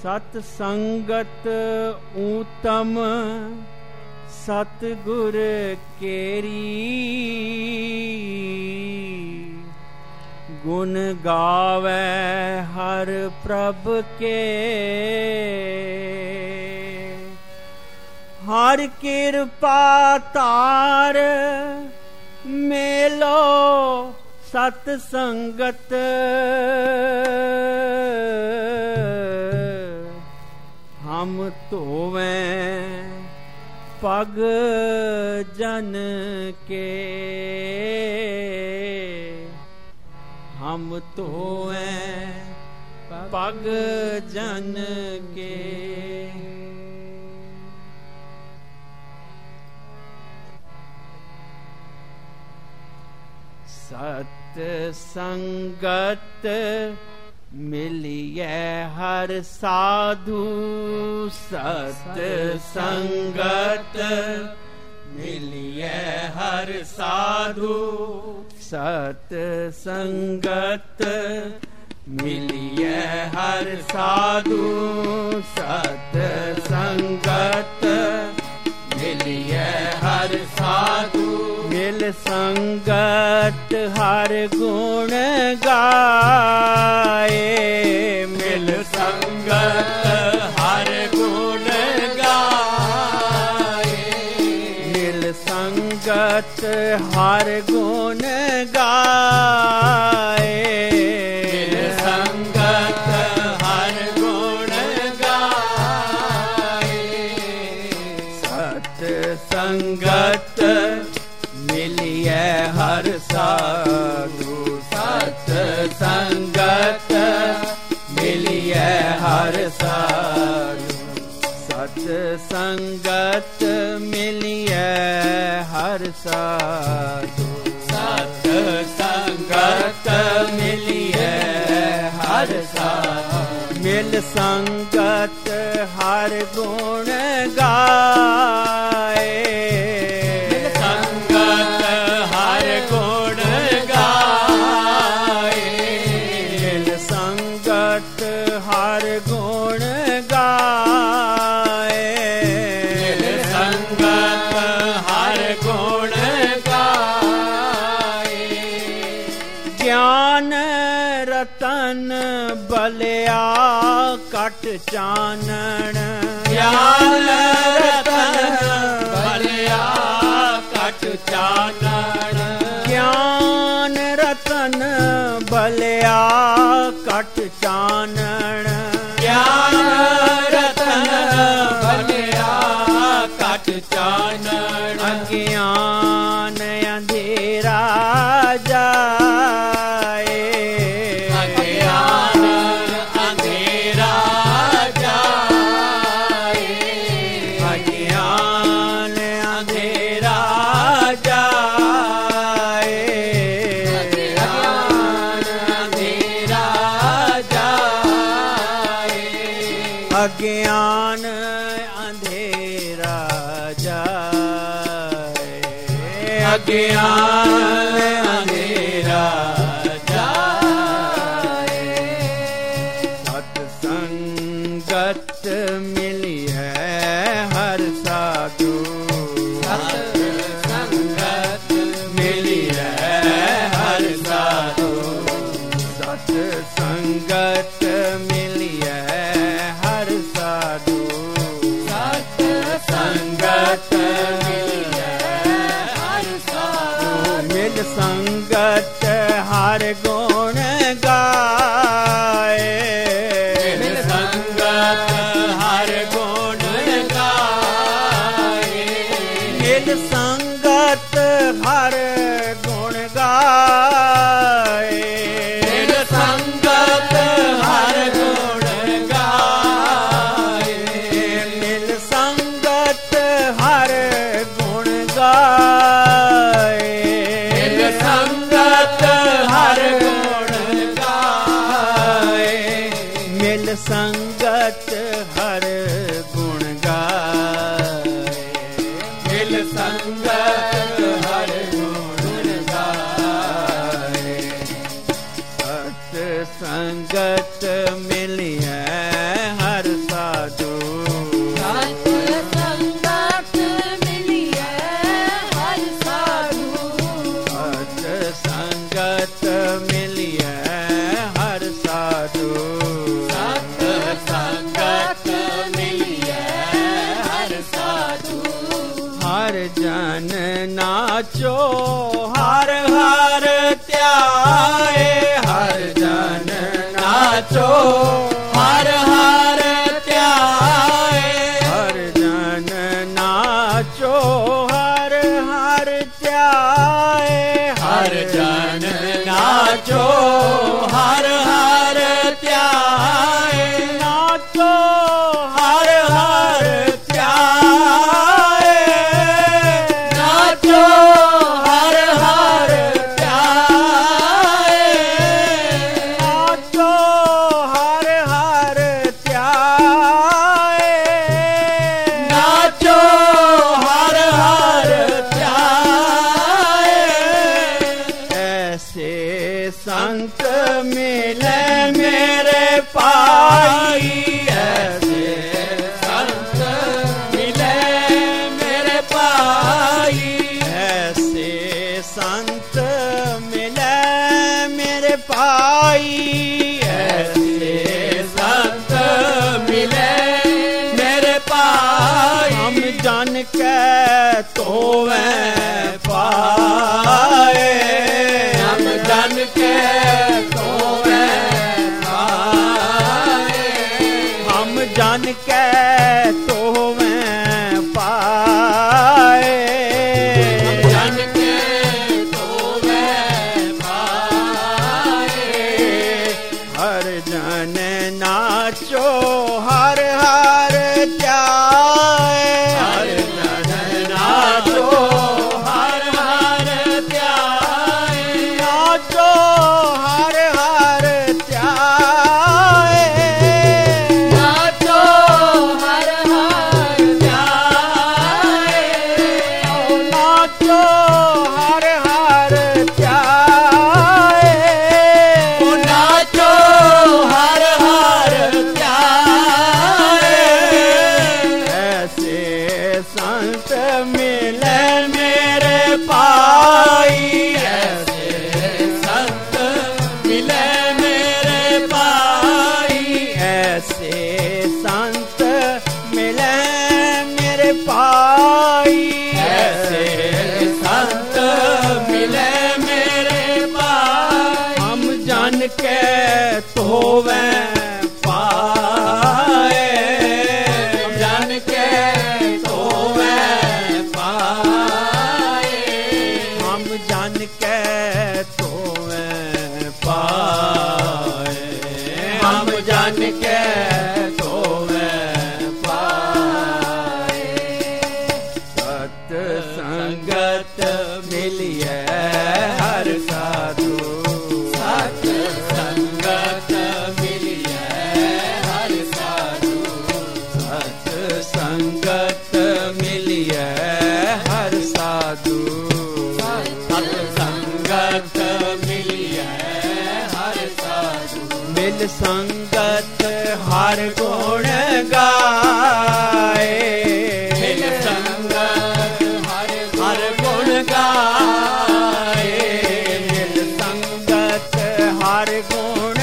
सत संगत ऊतम सतगुर केरी, गुण गावे हर प्रभ के। हर कृपा तार मेलो सत संगत, हम धोवें पग जन के, हम धोवें पग जन के। सत संगत मिलिए हर साधु, सत संगत मिलिए हर साधु, सत संगत मिलिए हर साधु, सत संगत मिलिए हर साधु। मिल संगत हर गुण गाए, मिल संगत हर गुण गाए, मिल संगत हर गुण गाए, मिल संगत हर गुण गाए। सत संगत मिलिए हर साधु, सत संगत मिलिए हर साधु, सत संगत मिलिए हर साधु, सत संगत मिलिए हर साधु। मिल संगत हर गुण गाए, हर गुण गाए, संगत हर गुण गाए। ज्ञान रतन बलिया कट चानन, ज्ञान रतन बलिया कट चानन, ज्ञान रतन बलिया कट चानन, ज्ञान रतन बलिया कट चानन। अज्ञान अंधेरा जाए, अज्ञान अंधेरा जाए, अज्ञान अंधेरा जाए, अज्ञान अंधेरा जाए, अज्ञान अंधेरा जाए। सत्संगत मिली है हर साधु, सत्संगत मिली है हर साधु, सत्संगत मिली है हर साधु, सत्संगत मिली है हर साधु। मिल संगत नाचो हर हर त्याए हर जन नाचो हर हर त्याए हर जन नाचो हर हर त्याए हर जन नाचो हर हर त्याए नाचो हर हर त्याए नाचो हर हर त्याए नाचो हर हर त्याए नाचो हर हर त्याए ऐसे संत मिले मेरे पाई ऐसे संत मिले मेरे पाई ऐसे संत मिले मेरे पाई ऐसे संत मिले मेरे पाई हम जान के तो वह पाए हम जान के तो वह पाए हम जान के तो वह पाए हम जान के तो वह पाए हर जन नाचो हर हर त्याए हर जन नाचो हर हर त्याए नाचो हर हर त्याए नाचो हर हर त्याए नाचो हर हर त्याए नाचो हर हर त्याए ऐसे संत मिले मेरे पाई ऐसे संत मिले मेरे पाई ऐसे संत मिले मेरे पाई ऐसे संत मिले मेरे पाई हम जान के तो वह पाए हम जान के तो वह पाए हम जान के तो वह पाए हम जान के तो वह पाए सत संगत मिलिए हर साधु सत संगत मिलिए हर साधु सत संगत मिलिए हर साधु सत संगत मिलिए हर साधु मिल संगत हर गुण गाए मिल संगत हर गुण गाए मिल संगत हर गुण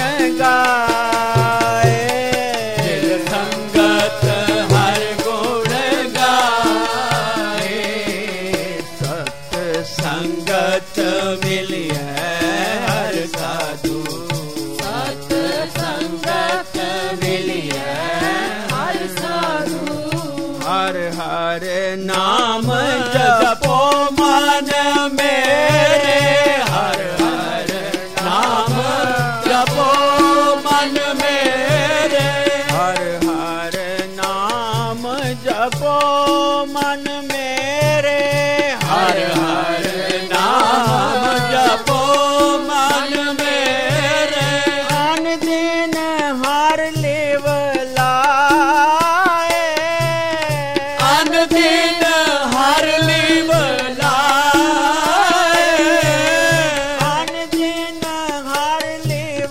गाए मिल संगत हर गुण गाए सत संगत मिलिए हर साधु सत संगत मिलिए हर साधु हर हर नाम जपो मन मेरे हर हर नाम जपो मन मेरे हर हर नाम जपो मन मेरे हर हर नाम जपो मन मेरे अन दिन हर लेव लाए अन दिन हर लेव लाए अन दिन हर लेव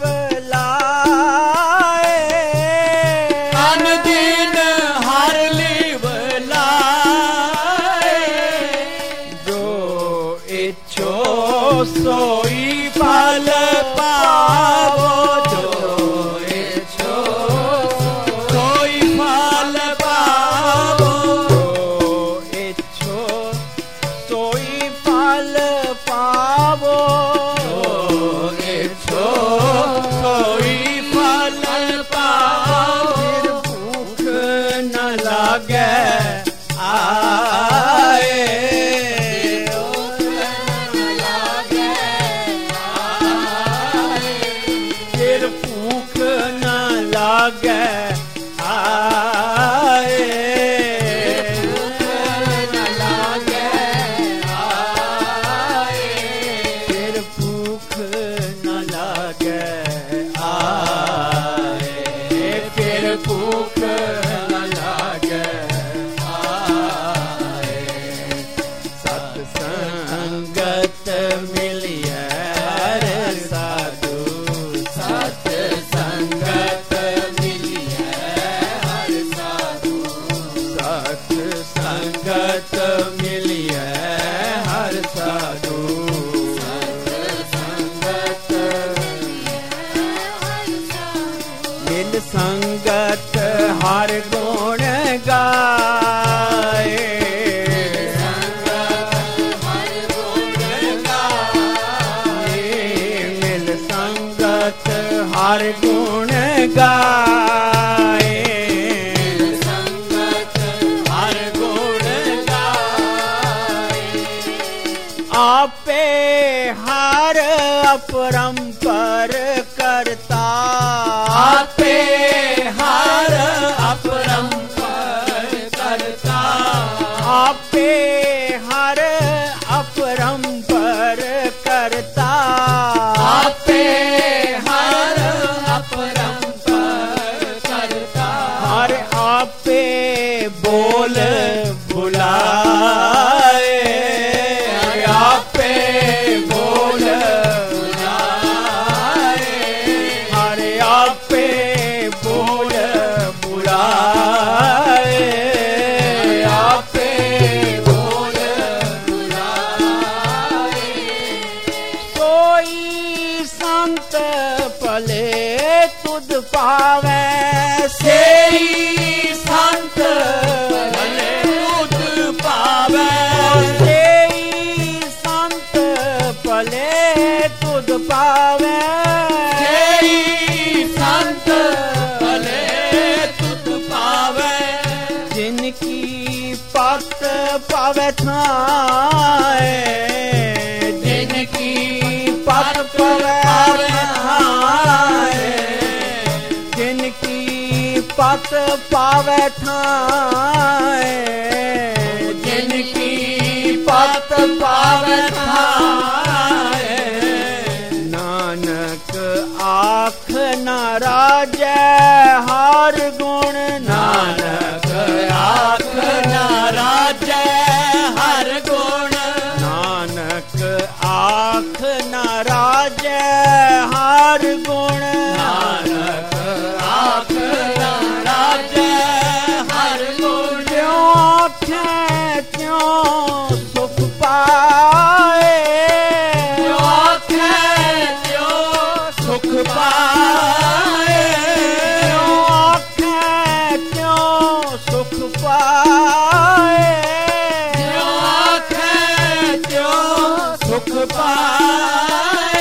लाए अन दिन हर लेव लाए जो न लागे आए फिर भूख न लागे आए फिर भूख न लागे आए फिर भूख न लागे आए सत्संगत मिलिए रे साधु सत्संगत मिलिए हर साधु सत्संगत मिलिए हर साधु सत्संगत मिल संगत हर गुण गाए मिल संगत हर गुण गाए संगत हर गुण गाए आपे हर अपरंपर करता आपे हर अपरंपर करता आपे हर अपरंपर करता आपे हर अपरंपर करता हर आपे बोल बुलाए आपे बोल बुलाए हर आपे बोल बुलाए आपे बोल बुलाए सोई संत पले तुद पावे सेई संत पले तुद पावे सेई संत पले तुद पावे सेई संत पले तुद पावे जिनकी पत पावे थाए जिनकी पत पावे थाए जिनकी पत पावे थाए जिनकी पत पावे थाए नानक आख न राजै हर गुण नानक आख न राजै हर गुण नानक आख न राजै हर गुण नानक आख न राजै हर गुण त्यों आखे त्यों सुख पाए त्यों आखे त्यों सुख पाए त्यों आखे त्यों सुख पाए त्यों आखे त्यों सुख पाए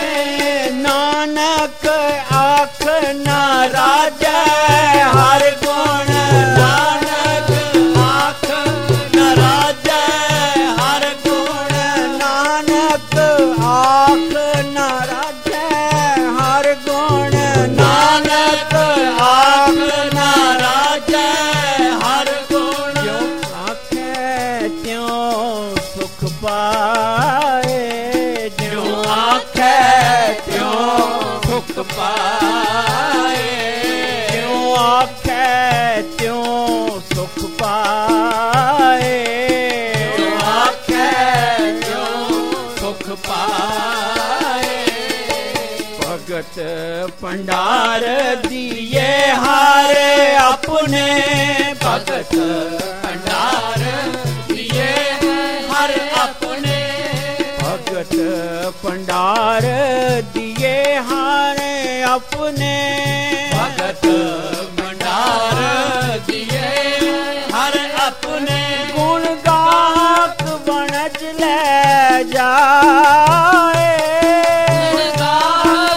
नानक आख न राजै हर गुण नानक आख न राजै हर गुण नानक आख न राजै हर गुण नानक आख न राजै हर गुण जो आखे त्यों सुख पाए जो आखे त्यों सुख पाए त्यों आखे त्यों सुख पाए त्यों आखे त्यों सुख पाए भगत भंडार दिए हारे अपने भगत भंडार दिए हर अपने भगत भंडार दिए हारे अपने भगत भंडार दिए हर अपने गुण गाक बनज ले जाए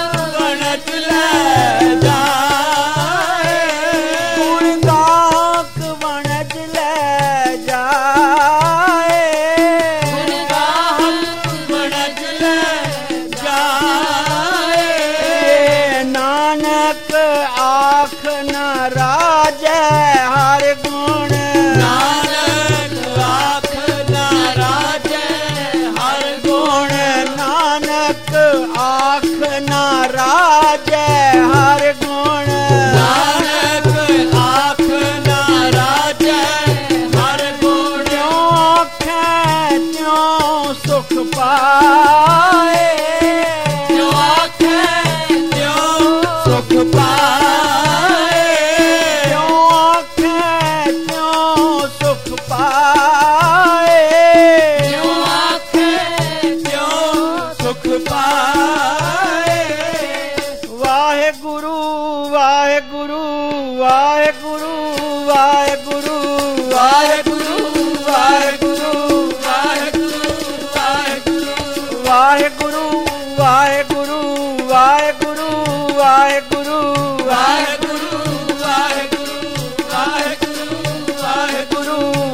गुण गाक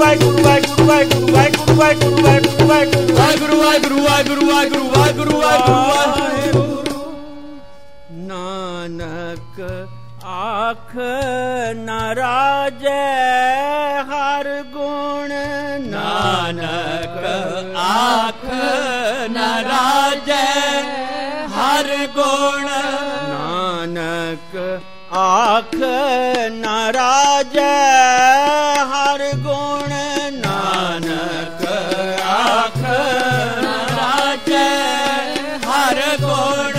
नानक आख न राजै हर गुण नानक आख न राजै हर गुण नानक आख न राजै हर गुण नानक आख न राजै हर गुण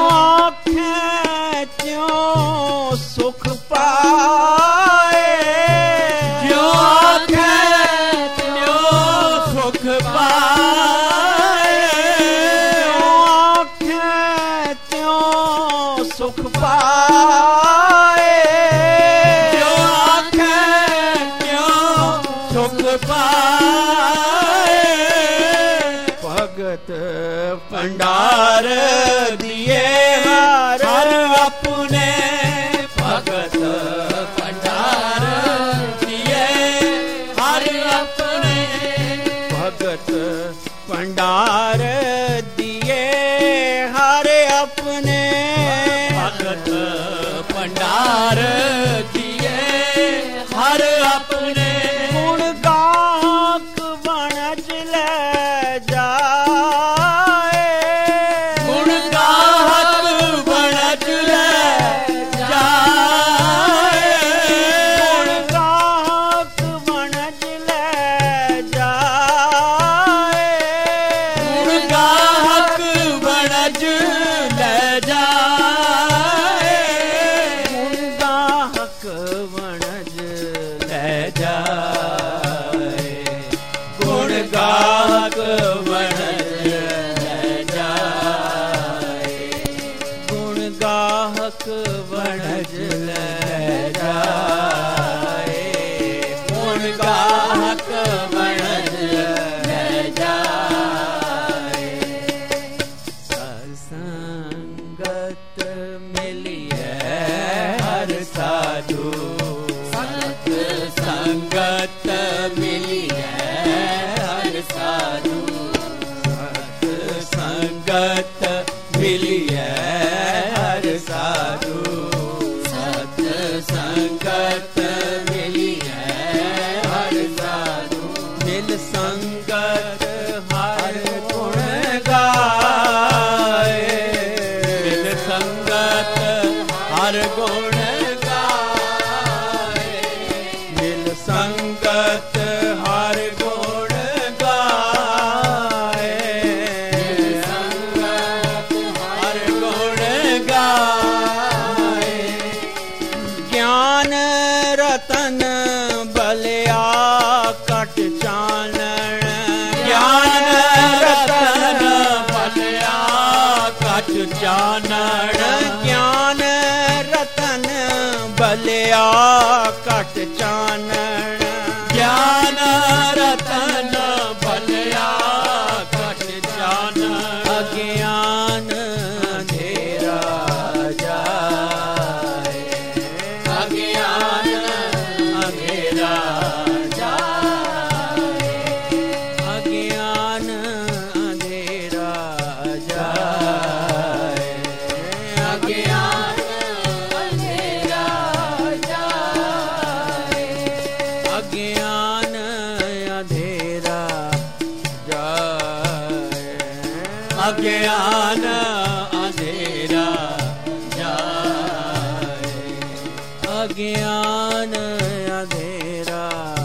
आखे त्यों सुख पाए जो आखे त्यों सुख पाए जो आखे त्यों सुख पाए जो आखे त्यों सुख पाए भगत भंडार दिए हर अपने भगत भंडार दिए हर अपने भगत भंडार दिए हर अपने भगत भंडार दिए हर अपने गुण गाहक बनज ले जाए गुण गाहक बनज ले जाए गुण गाहक बनज ले जाए गुण गाहक बनज ले जाए गुण गाहक बनज ले जाए गुण गाहक बनज ले जाए गुण गाहक बनज ले जाए गुण गाहक बनज ले जाए सत्संगत मिलिए हर साधु सत्संगत मिलिए हर साधु सत्संगत मिलिए हर साधु सत्संगत मिलिए हर साधु मिल संगत हर गुण गाए मिल संगत हर गुण गाए मिल संगत हर गुण गाए मिल संगत हर गुण गाए ज्ञान रतन बलिया कट चानन ज्ञान रतन बलिया कट चानन ज्ञान रतन बलिया कट चानन ज्ञान रतन बलिया कट चानन अज्ञान अंधेरा जाए अज्ञान अंधेरा जाए अज्ञान अंधेरा जाए अज्ञान अंधेरा जाए अज्ञान अंधेरा जाए अज्ञान अंधेरा जाए अज्ञान अंधेरा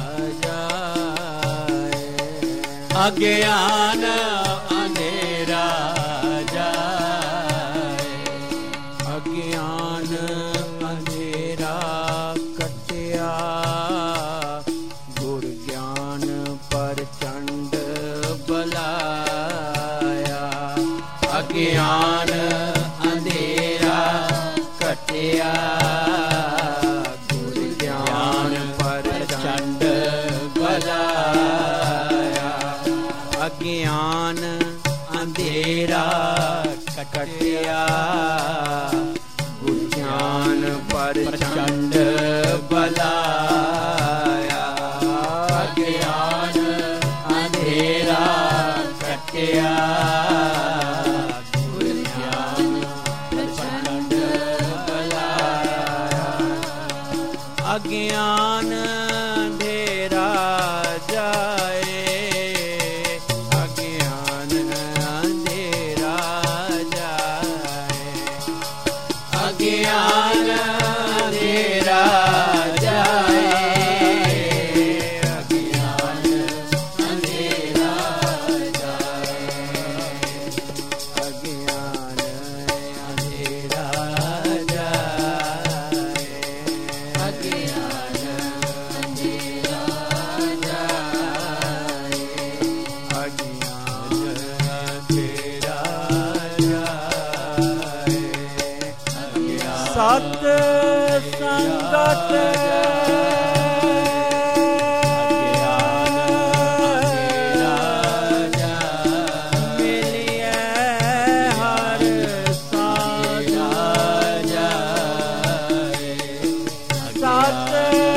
जाए अज्ञान अंधेरा जाए अज्ञान अंधेरा कटिया गुर ज्ञान प्रचंड बलाया अज्ञान अंधेरा कटिया गुर ज्ञान प्रचंड बलाया अज्ञान अंधेरा कटिया गुर ज्ञान प्रचंड बलाया अज्ञान ਅਗਿਆਨ ਅੰਧੇਰਾ ਜਾਏ, ਅਗਿਆਨ ਅੰਧੇਰਾ ਜਾਏ, ਅਗਿਆਨ ਅੰਧੇਰਾ ਜਾਏ, ਅਗਿਆਨ ਅੰਧੇਰਾ ਜਾਏ, ਅਗਿਆਨ ਅੰਧੇਰਾ ਜਾਏ, ਅਗਿਆਨ ਅੰਧੇਰਾ ਜਾਏ, ਅਗਿਆਨ ਅੰਧੇਰਾ ਜਾਏ, ਸਤ ਸੰਗਤ ਮਿਲਿਐ ਹਰ ਸਾਜਾ ਜਾਏ, ਸਤ